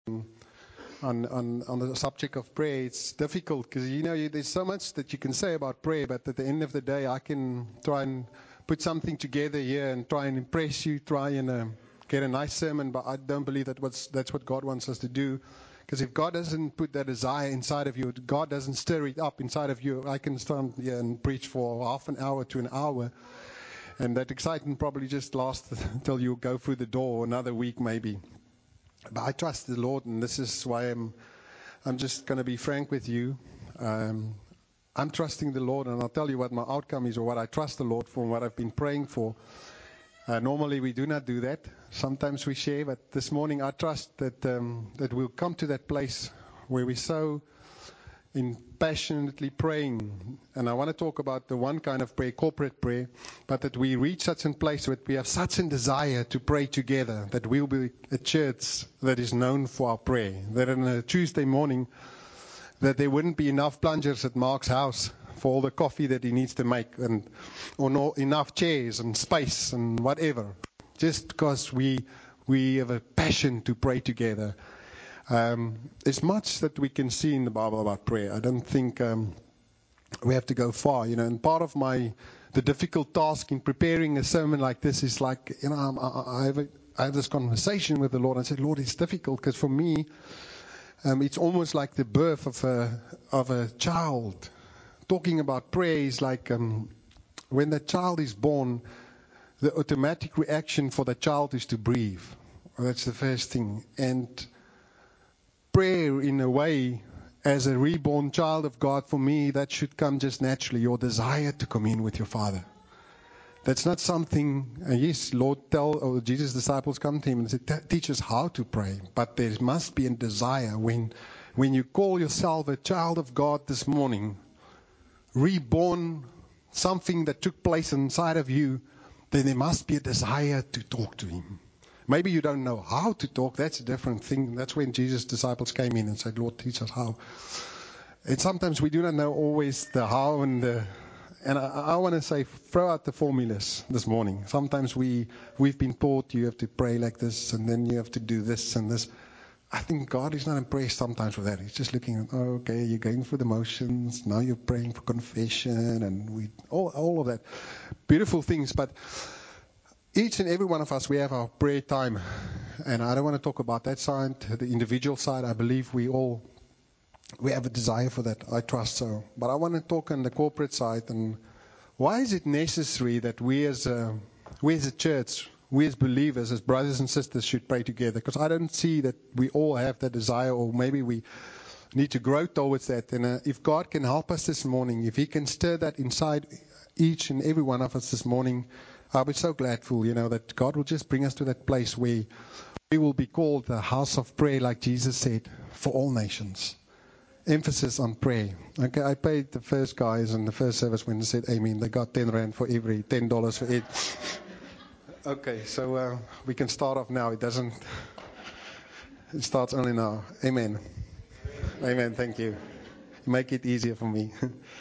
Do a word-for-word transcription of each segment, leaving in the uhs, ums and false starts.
on, on, on the subject of prayer. It's difficult because, you know, you, there's so much that you can say about prayer, but at the end of the day, I can try and put something together here and try and impress you, try and uh, get a nice sermon, but I don't believe that what's, that's what God wants us to do. Because if God doesn't put that desire inside of you, God doesn't stir it up inside of you, I can stand here and preach for half an hour to an hour. And that excitement probably just lasts until you go through the door, another week maybe. But I trust the Lord, and this is why I'm I'm just going to be frank with you. Um, I'm trusting the Lord, and I'll tell you what my outcome is or what I trust the Lord for and what I've been praying for. Uh, normally we do not do that. Sometimes we share, but this morning I trust that um, that we'll come to that place where we're so in passionately praying. And I want to talk about the one kind of prayer, corporate prayer, but that we reach such a place where we have such a desire to pray together, that we'll be a church that is known for our prayer. That on a Tuesday morning, that there wouldn't be enough plungers at Mark's house for all the coffee that he needs to make, and or not enough chairs and space and whatever, just because we we have a passion to pray together. Um, there's much that we can see in the Bible about prayer. I don't think um, we have to go far, you know. And part of my the difficult task in preparing a sermon like this is like, you know, I'm, I, I, have a, I have this conversation with the Lord. I said, Lord, it's difficult because for me, um, it's almost like the birth of a of a child. Talking about prayer is like um, when the child is born, the automatic reaction for the child is to breathe. That's the first thing. And prayer, in a way, as a reborn child of God, for me, that should come just naturally. Your desire to commune with your Father. That's not something, uh, yes, Lord tell, or Jesus' disciples come to him and said, teach us how to pray. But there must be a desire when, when you call yourself a child of God this morning, reborn, something that took place inside of you, then there must be a desire to talk to him. Maybe you don't know how to talk. That's a different thing. That's when Jesus' disciples came in and said, Lord, teach us how. And sometimes we do not know always the how and the... And I, I want to say, throw out the formulas this morning. Sometimes we, we've been taught you have to pray like this, and then you have to do this and this. I think God is not impressed sometimes with that. He's just looking at, oh, okay, you're going through the motions. Now you're praying for confession and we all, all of that. Beautiful things, but... Each and every one of us, we have our prayer time. And I don't want to talk about that side, the individual side. I believe we all, we have a desire for that. I trust so. But I want to talk on the corporate side. And why is it necessary that we as a, we as a church, we as believers, as brothers and sisters should pray together? Because I don't see that we all have that desire, or maybe we need to grow towards that. And uh, if God can help us this morning, if he can stir that inside each and every one of us this morning, I'll be so gladful, you know, that God will just bring us to that place where we will be called the house of prayer, like Jesus said, for all nations. Emphasis on prayer. Okay, I paid the first guys in the first service when they said amen. They got ten rand for every ten dollars for it. Okay, so uh, we can start off now. It doesn't, it starts only now. Amen. Amen, thank you. Make it easier for me.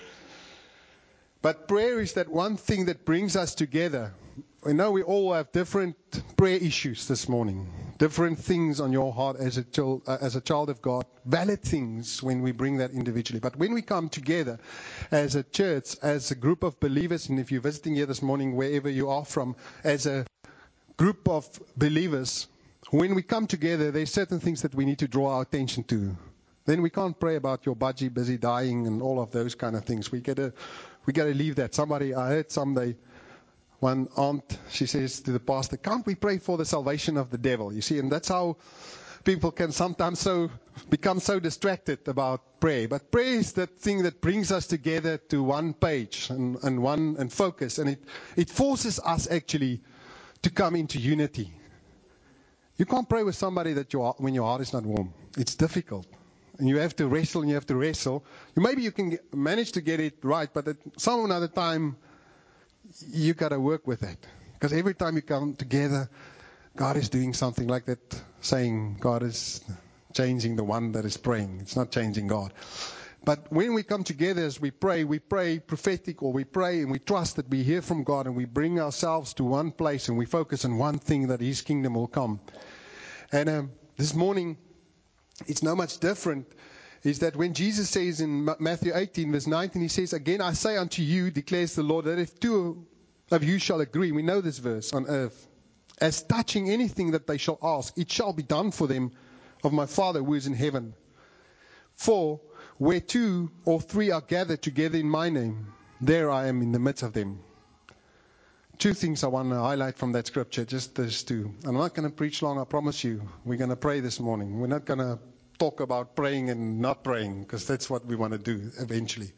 But prayer is that one thing that brings us together. We know we all have different prayer issues this morning. Different things on your heart as a child, uh, as a child of God. Valid things when we bring that individually. But when we come together as a church, as a group of believers, and if you're visiting here this morning, wherever you are from, as a group of believers, when we come together, there's certain things that we need to draw our attention to. Then we can't pray about your budgie busy dying and all of those kind of things. We gotta, we gotta leave that. Somebody, I heard someday, one aunt, she says to the pastor, can't we pray for the salvation of the devil? You see, and that's how people can sometimes so become so distracted about prayer. But prayer is that thing that brings us together to one page and, and one and focus, and it, it forces us actually to come into unity. You can't pray with somebody that your when your heart is not warm. It's difficult. And you have to wrestle and you have to wrestle. Maybe you can get, manage to get it right, but at some another time, you got to work with that. Because every time you come together, God is doing something like that, saying God is changing the one that is praying. It's not changing God. But when we come together as we pray, we pray prophetic, or we pray and we trust that we hear from God, and we bring ourselves to one place and we focus on one thing, that His kingdom will come. And um, this morning, it's no much different, is that when Jesus says in Matthew eighteen, verse nineteen, he says, again, I say unto you, declares the Lord, that if two of you shall agree, we know this verse, on earth, as touching anything that they shall ask, it shall be done for them of my Father who is in heaven. For where two or three are gathered together in my name, there I am in the midst of them. Two things I want to highlight from that scripture, just those two. I'm not going to preach long, I promise you. We're going to pray this morning. We're not going to talk about praying and not praying, because that's what we want to do eventually.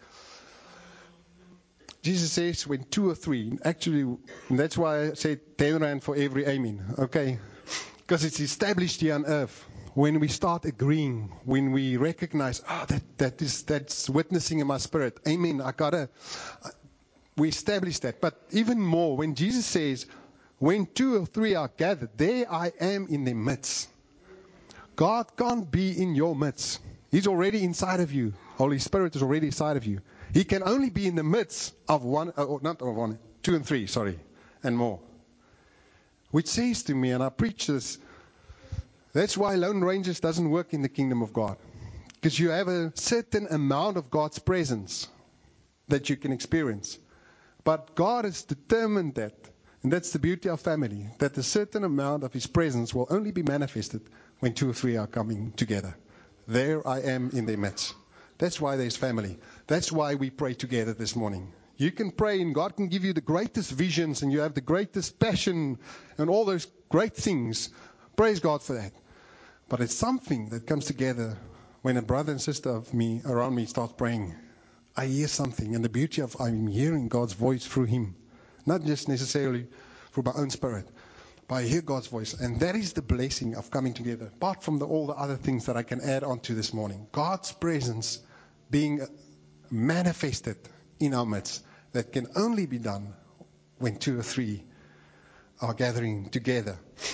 Jesus says when two or three, actually, that's why I said ten rand for every amen, okay? Because it's established here on earth. When we start agreeing, when we recognize, oh, that, that is, that's witnessing in my spirit. Amen. I gotta, we establish that. But even more, when Jesus says, when two or three are gathered, there I am in their midst. God can't be in your midst. He's already inside of you. Holy Spirit is already inside of you. He can only be in the midst of one, or not of one, two and three, sorry, and more. Which says to me, and I preach this, that's why Lone Rangers doesn't work in the kingdom of God. Because you have a certain amount of God's presence that you can experience. But God has determined that, and that's the beauty of family, that a certain amount of His presence will only be manifested when two or three are coming together. There I am in their midst. That's why there's family. That's why we pray together this morning. You can pray and God can give you the greatest visions and you have the greatest passion and all those great things. Praise God for that. But it's something that comes together when a brother and sister of me around me starts praying. I hear something, and the beauty of I'm hearing God's voice through him. Not just necessarily through my own spirit, but I hear God's voice. And that is the blessing of coming together, apart from the, all the other things that I can add on to this morning. God's presence being manifested in our midst, that can only be done when two or three are gathering together.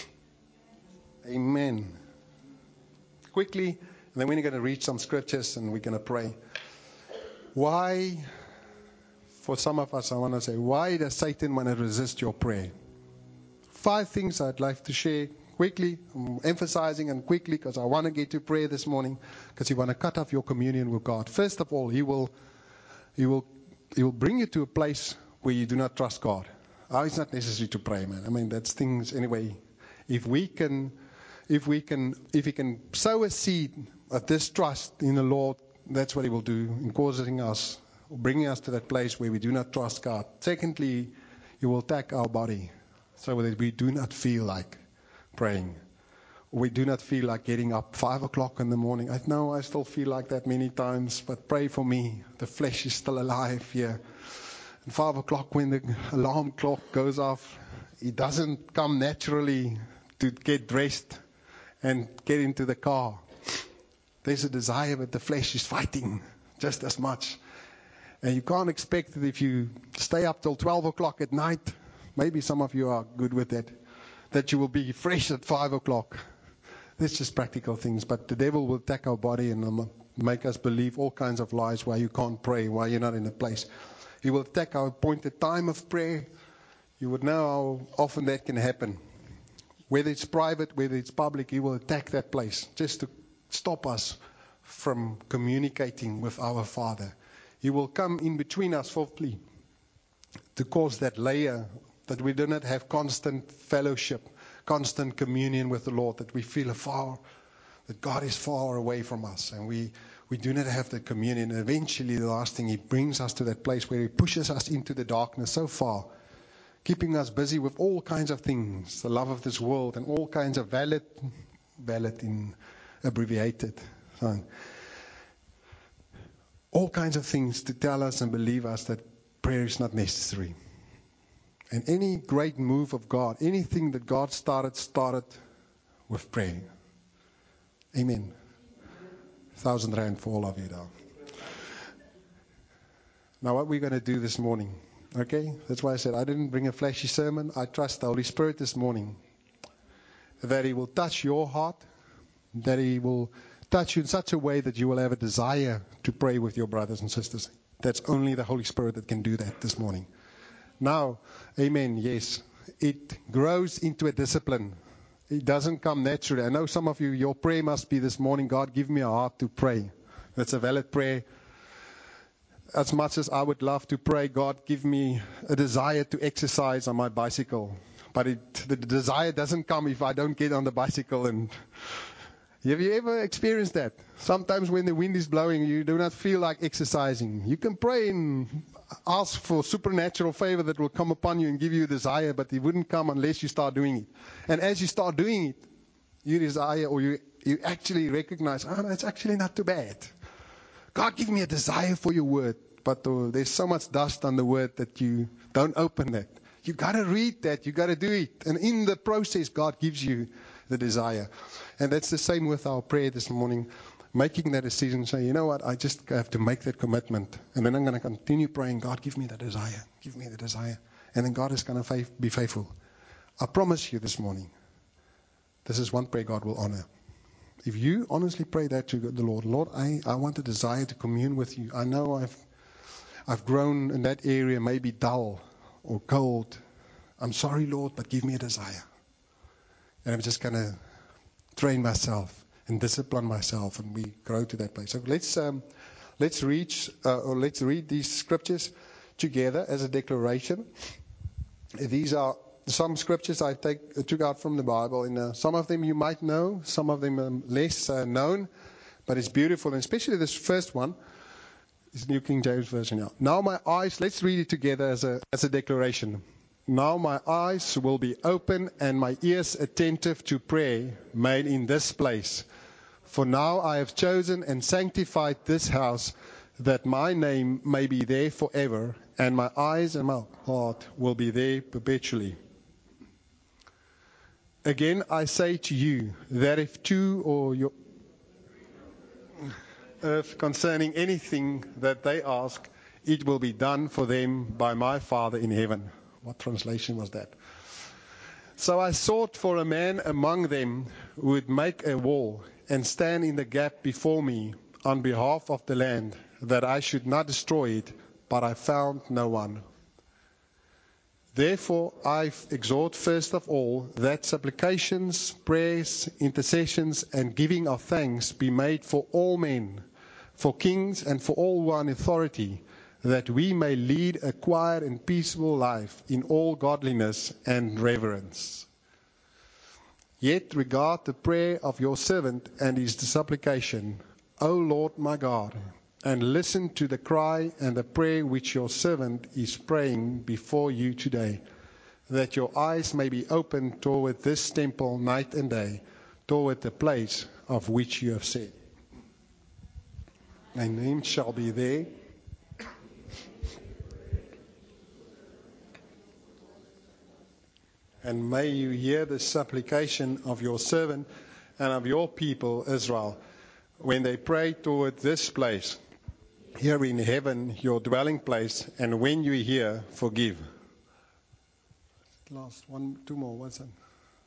Amen. Quickly, and then we're going to read some scriptures and we're going to pray. Why, for some of us, I want to say, why does Satan want to resist your prayer? Five things I'd like to share quickly. I'm emphasizing and quickly because I want to get to prayer this morning, because you want to cut off your communion with God. First of all, he will, he will, he will bring you to a place where you do not trust God. Oh, it's not necessary to pray, man. I mean, that's things anyway. If we can, if we can, if he can sow a seed of distrust in the Lord, that's what he will do in causing us, bringing us to that place where we do not trust God. Secondly, he will attack our body so that we do not feel like praying. We do not feel like getting up five o'clock in the morning. I know I still feel like that many times, but pray for me. The flesh is still alive here. And five o'clock when the alarm clock goes off, it doesn't come naturally to get dressed and get into the car. There's a desire, but the flesh is fighting just as much. And you can't expect that if you stay up till twelve o'clock at night, maybe some of you are good with that, that you will be fresh at five o'clock. That's just practical things. But the devil will attack our body and make us believe all kinds of lies why you can't pray, why you're not in a place. He will attack our appointed time of prayer. You would know how often that can happen. Whether it's private, whether it's public, he will attack that place just to stop us from communicating with our Father. He will come in between us fourthly to cause that layer that we do not have constant fellowship, constant communion with the Lord, that we feel afar, that God is far away from us, and we, we do not have the communion. And eventually, the last thing, he brings us to that place where he pushes us into the darkness so far, keeping us busy with all kinds of things, the love of this world, and all kinds of valid, valid in abbreviated, so, all kinds of things to tell us and believe us that prayer is not necessary. And any great move of God, anything that God started, started with prayer. Amen. Thousand rand for all of you now. Now what we're going to do this morning, okay? That's why I said I didn't bring a flashy sermon. I trust the Holy Spirit this morning, that he will touch your heart, that he will touch you in such a way that you will have a desire to pray with your brothers and sisters. That's only the Holy Spirit that can do that this morning. Now, amen, yes, it grows into a discipline. It doesn't come naturally. I know some of you, your prayer must be this morning, God, give me a heart to pray. That's a valid prayer. As much as I would love to pray, God, give me a desire to exercise on my bicycle. But it, the desire doesn't come if I don't get on the bicycle. And have you ever experienced that? Sometimes when the wind is blowing, you do not feel like exercising. You can pray and ask for supernatural favor that will come upon you and give you a desire, but it wouldn't come unless you start doing it. And as you start doing it, you desire, or you, you actually recognize, oh, no, it's actually not too bad. God, give me a desire for your word. But uh, there's so much dust on the word that you don't open that. You got to read that. You got to do it. And in the process, God gives you the desire. And that's the same with our prayer this morning. Making that decision, say, you know what, I just have to make that commitment. And then I'm going to continue praying, God, give me the desire. Give me the desire. And then God is going to faith, be faithful. I promise you this morning, this is one prayer God will honor. If you honestly pray that to the Lord, Lord, I, I want a desire to commune with you. I know I've I've grown in that area, maybe dull or cold. I'm sorry, Lord, but give me a desire. And I'm just going to train myself and discipline myself, and we grow to that place. So let's um, let's reach uh, or let's read these scriptures together as a declaration. These are some scriptures I take took out from the Bible. And uh, some of them you might know, some of them are less uh, known, but it's beautiful, and especially this first one. It's New King James Version now. Now my eyes, let's read it together as a as a declaration. Now my eyes will be open and my ears attentive to prayer made in this place. For now I have chosen and sanctified this house, that my name may be there forever, and my eyes and my heart will be there perpetually. Again I say to you, that if two or your earth concerning anything that they ask, it will be done for them by my Father in heaven. What translation was that? So I sought for a man among them who would make a wall and stand in the gap before me on behalf of the land, that I should not destroy it, but I found no one. Therefore I exhort first of all that supplications, prayers, intercessions, and giving of thanks be made for all men, for kings and for all who are in authority, that we may lead a quiet and peaceable life in all godliness and reverence. Yet regard the prayer of your servant and his supplication, O Lord my God, and listen to the cry and the prayer which your servant is praying before you today, that your eyes may be opened toward this temple night and day, toward the place of which you have said, my name shall be there. And may you hear the supplication of your servant and of your people Israel, when they pray toward this place, here in heaven, your dwelling place, and when you hear, forgive. Last one, two more. What's that?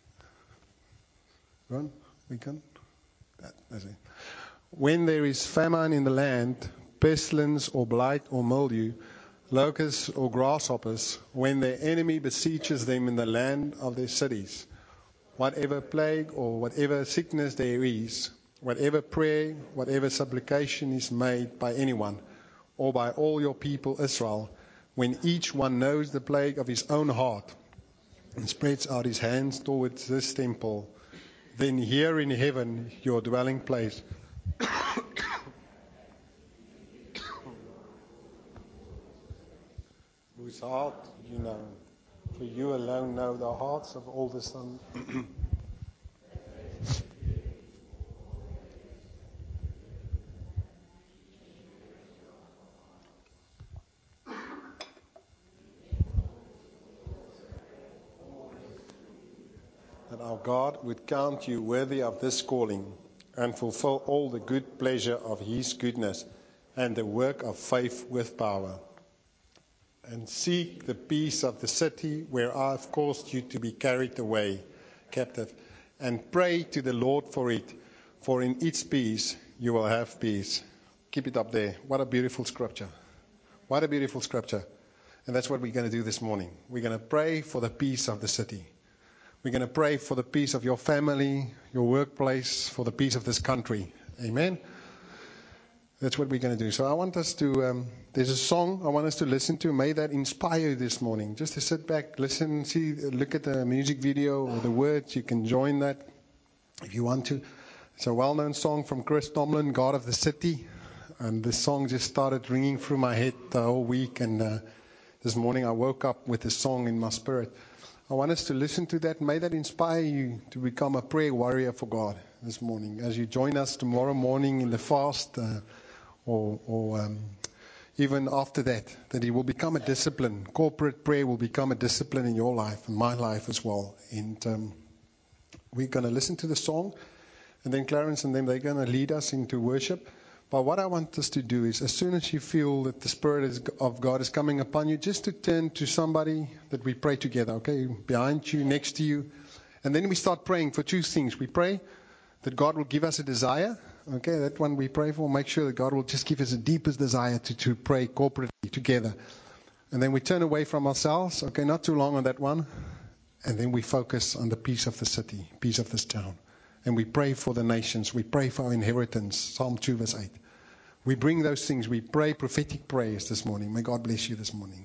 Run, we can. That, that's it. When there is famine in the land, pestilence or blight or mildew, locusts or grasshoppers, when their enemy besieges them in the land of their cities, whatever plague or whatever sickness there is, whatever prayer, whatever supplication is made by anyone, or by all your people Israel, when each one knows the plague of his own heart, and spreads out his hands towards this temple, then here in heaven, your dwelling place, whose heart you know, for you alone know the hearts of all the sons. That our God would count you worthy of this calling, and fulfill all the good pleasure of his goodness, and the work of faith with power. And seek the peace of the city where I have caused you to be carried away captive, and pray to the Lord for it, for in its peace you will have peace. Keep it up there. What a beautiful scripture. What a beautiful scripture. And that's what we're going to do this morning. We're going to pray for the peace of the city. We're going to pray for the peace of your family, your workplace, for the peace of this country. Amen. That's what we're going to do. So I want us to, um, there's a song I want us to listen to. May that inspire you this morning. Just to sit back, listen, see, look at the music video or the words. You can join that if you want to. It's a well-known song from Chris Tomlin, God of the City. And this song just started ringing through my head the whole week. And uh, this morning I woke up with this song in my spirit. I want us to listen to that. May that inspire you to become a prayer warrior for God this morning. As you join us tomorrow morning in the fast, uh, or, or um, even after that, that it will become a discipline. Corporate prayer will become a discipline in your life and my life as well. And um, we're going to listen to the song, and then Clarence and them, they're going to lead us into worship. But what I want us to do is, as soon as you feel that the Spirit is, of God is coming upon you, just to turn to somebody that we pray together, okay? Behind you, next to you. And then we start praying for two things. We pray that God will give us a desire. Okay, that one we pray for. Make sure that God will just give us a deepest desire to, to pray corporately together. And then we turn away from ourselves. Okay, not too long on that one. And then we focus on the peace of the city, peace of this town. And we pray for the nations. We pray for our inheritance. Psalm two verse eight. We bring those things. We pray prophetic prayers this morning. May God bless you this morning.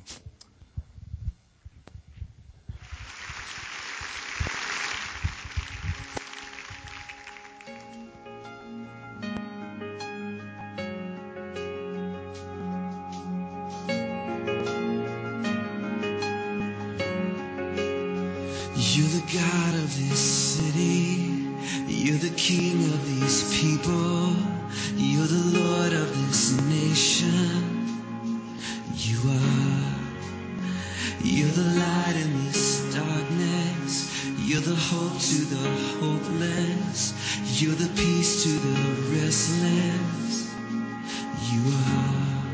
You're the God of this city. You're the King of these people. You're the Lord of this nation. You are. You're the light in this darkness. You're the hope to the hopeless. You're the peace to the restless. You are.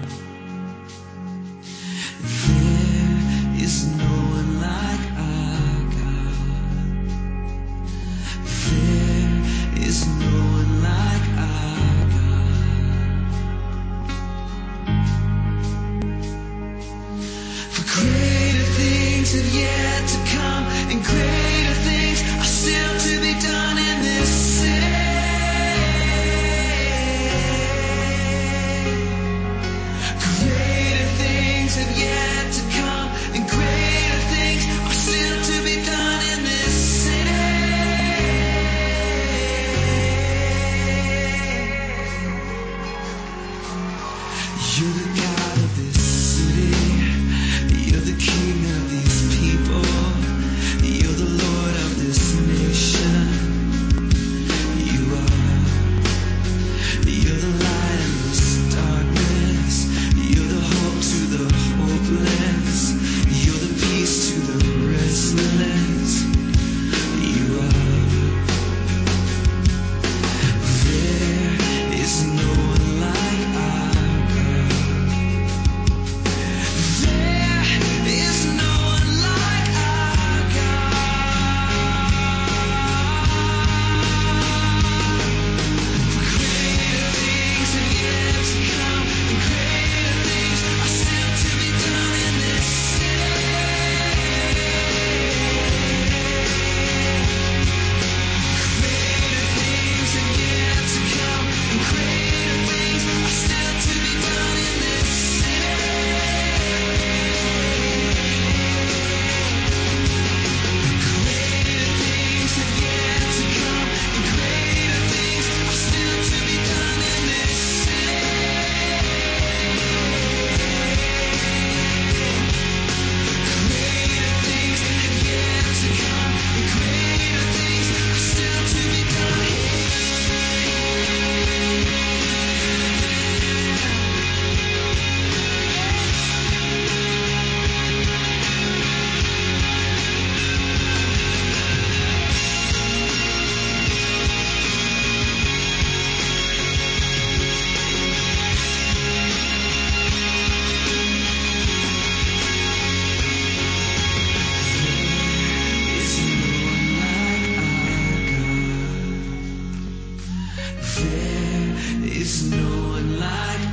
There is no one like our God. There is no one like our God. For greater things have yet to come, and greater things are still to be done in this city. Greater things have yet to come, and greater things are still to be done in this city. You're the God of this city. You're the King of these people. You're the Lord of this nation. You are. You're the light in this darkness. You're the hope to the hopeless. You're the peace to the restless. You are. There is no one like our God. There is no one like our God. Greater things have yet to come, and greater things are still to be done in this city. Greater things have yet to come, and greater things are still to be done in this city. Greater things have yet to come, and greater things are still to be done in this city. Greater things have yet to come, and greater things are still to be done here. There is no one like